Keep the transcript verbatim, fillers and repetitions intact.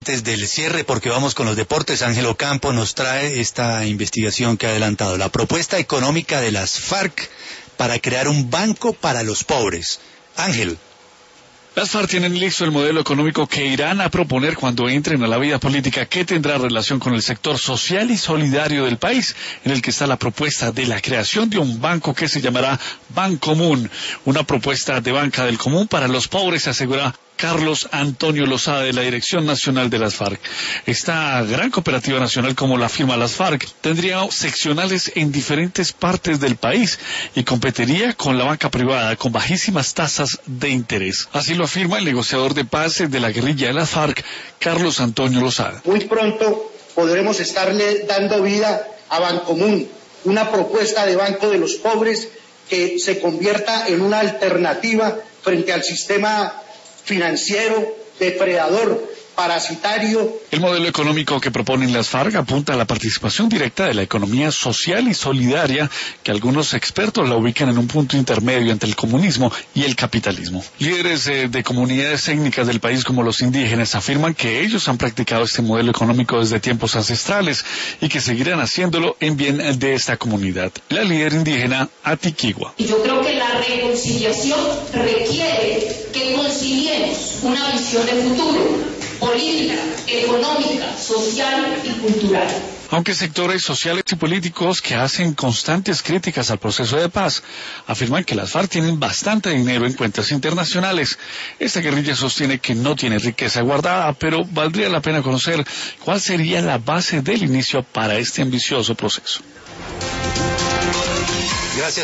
Antes del cierre, porque vamos con los deportes, Ángel Ocampo nos trae esta investigación que ha adelantado, la propuesta económica de las FARC para crear un banco para los pobres. Ángel. Las FARC tienen listo el modelo económico que irán a proponer cuando entren a la vida política, que tendrá relación con el sector social y solidario del país, en el que está la propuesta de la creación de un banco que se llamará Bancomún, una propuesta de banca del común para los pobres, asegura Carlos Antonio Lozada, de la Dirección Nacional de las FARC. Esta gran cooperativa nacional, como la firma las FARC, tendría seccionales en diferentes partes del país y competiría con la banca privada con bajísimas tasas de interés. Así lo afirma el negociador de paz de la guerrilla de las FARC, Carlos Antonio Lozada. Muy pronto podremos estarle dando vida a Bancomún, una propuesta de banco de los pobres que se convierta en una alternativa frente al sistema financiero, depredador, parasitario. El modelo económico que proponen las FARC apunta a la participación directa de la economía social y solidaria, que algunos expertos la ubican en un punto intermedio entre el comunismo y el capitalismo. Líderes eh, de comunidades étnicas del país, como los indígenas, afirman que ellos han practicado este modelo económico desde tiempos ancestrales y que seguirán haciéndolo en bien de esta comunidad. La líder indígena, Atiquigua. Y yo creo que la reconciliación requiere que conciliemos una visión de futuro, política, económica, social y cultural. Aunque sectores sociales y políticos que hacen constantes críticas al proceso de paz afirman que las FARC tienen bastante dinero en cuentas internacionales, esta guerrilla sostiene que no tiene riqueza guardada, pero valdría la pena conocer cuál sería la base del inicio para este ambicioso proceso. Gracias.